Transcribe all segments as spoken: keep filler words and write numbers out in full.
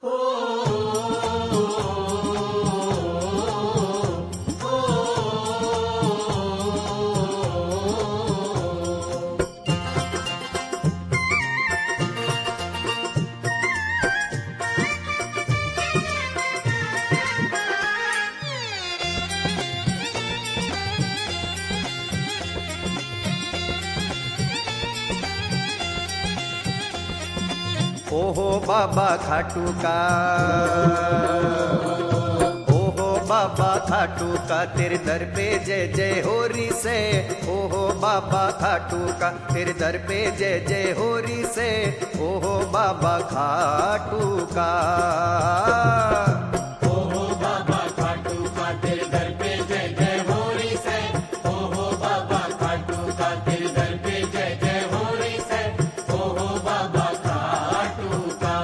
ओहो बाबा खाटू का, ओहो बाबा खाटू का, तेरे दर पे जय जय हो री से। ओहो बाबा खाटू का, तेरे दर पे जय जय हो री से। ओहो बाबा खाटू का, ओहो बाबा खाटू का, तेरे दर पे जय जय हो री से। ओहो बाबा खाटू का, तेरे दर पे जय जय हो री से। ओहो बाबा खाटू का।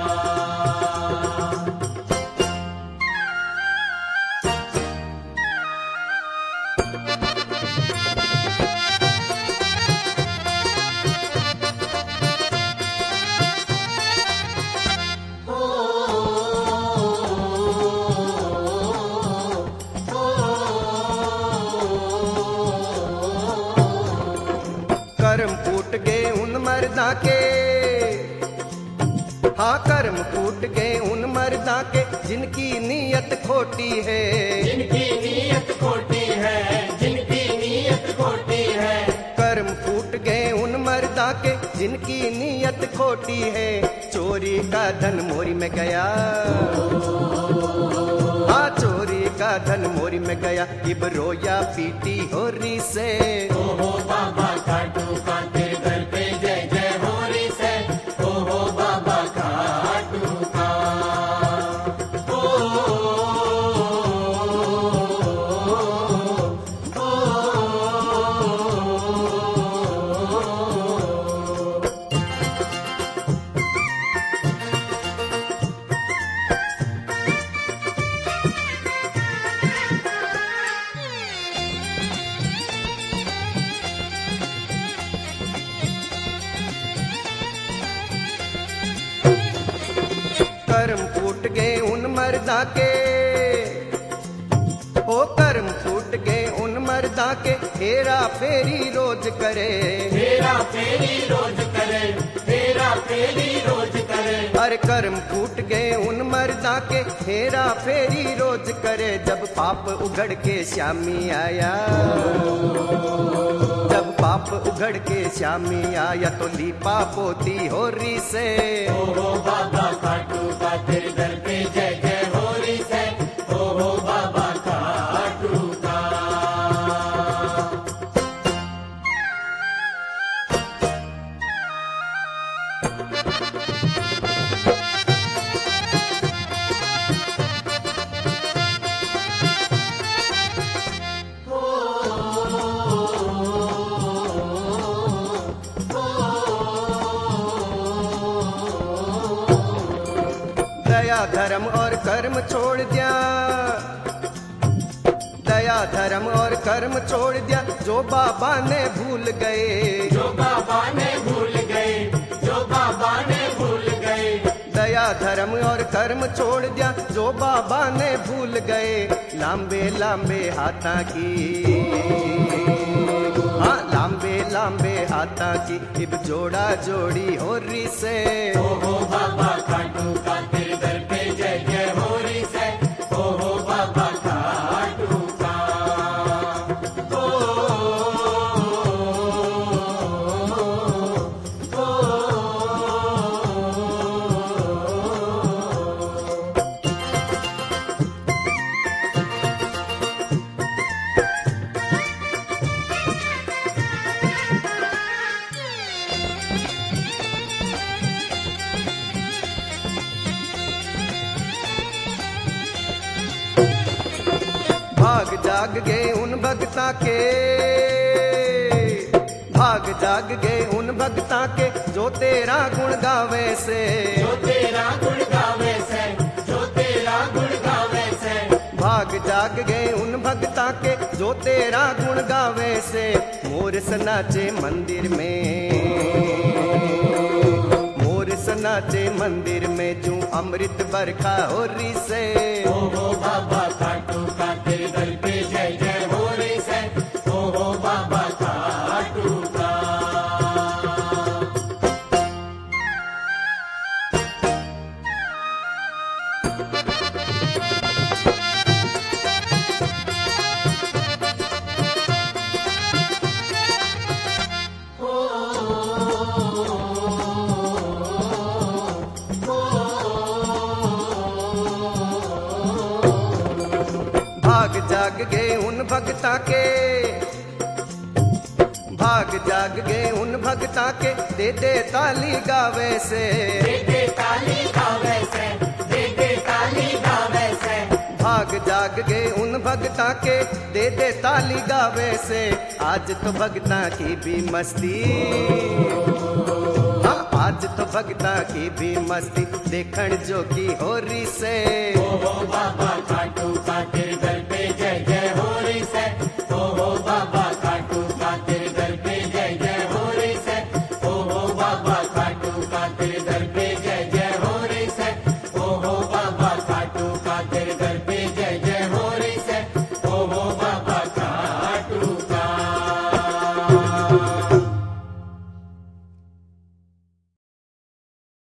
कर्म फूट गए उन मर्दा के, हाँ कर्म फूट गए उन मर्दा के, जिनकी नीयत खोटी है। जिनकी नीयत खोटी है, जिनकी नीयत खोटी है। कर्म फूट गए उन मर्दा के, जिनकी नीयत खोटी है। चोरी का धन मोरी में गया, हाँ चोरी का धन मोरी में गया। इब रोया पीटी हो री से। ओहो बाबा खाटू का, तेरे दर पे जय जय हो री से। ओहो बाबा खाटू का। ओ, ओ, ओ, कर्म फूट गए उन मर्दा के, ओ कर्म फूट गए उन मर्दा के, हेरा फेरी रोज करे। हेरा फेरी रोज करे, हेरा फेरी रोज करे। हर कर्म फूट गए उन मर्दा के, हेरा फेरी रोज करे। जब पाप उघड़ के श्यामी आया, जब पाप उघड़ के श्यामी आया, तो लीपा पोती हो री से। ओहो बाबा खाटू का, तेरे दर पे जय जय हो री से। ओहो बाबा खाटू का। दया धर्म और कर्म छोड़ दिया, दया धर्म और कर्म छोड़ दिया, जो बाबा ने भूल गए। जो बाबा ने भूल गए, जो बाबा ने भूल गए। दया धर्म और कर्म छोड़ दिया, जो बाबा ने भूल गए। लांबे लांबे हाथा की, हाँ लांबे लांबे हाथा की, इब जोड़ा जोड़ी हो री से। ओहो बाबा खाटू का, तेरे दर पे जय जय हो री से। ओहो बाबा खाटू का। ओ, ओ, ओ, भाग जाग गए उन भगता के, भाग जाग गए उन भगता के, जो तेरा गुण गावे से। जो तेरा गुण गावे से, जो तेरा गुण गावे से। भाग जाग गए उन भगता के, जो तेरा गुण गावे से। मोर सनाचे मंदिर में, मोर सनाचे मंदिर में जू अमृत बरखा हो री से। ओ हो बाबा खाटू का तेरे दर पे जय जय हो रे से। ओ हो बाबा खाटू का। भाग जाग गए उन भगता के, भाग जाग गए उन भगता के, दे दे ताली गावे से। दे दे ताली गावे से, दे दे ताली गावे से। भाग जाग गए उन भगता के, दे दे ताली गावे से। आज तो भगता की भी मस्ती, हाँ आज तो भगता की भी मस्ती, देखण जो की हो री से। ओ हो बाबा खाटू का तेरे दर पे जय जय हो रे से। ओ हो बाबा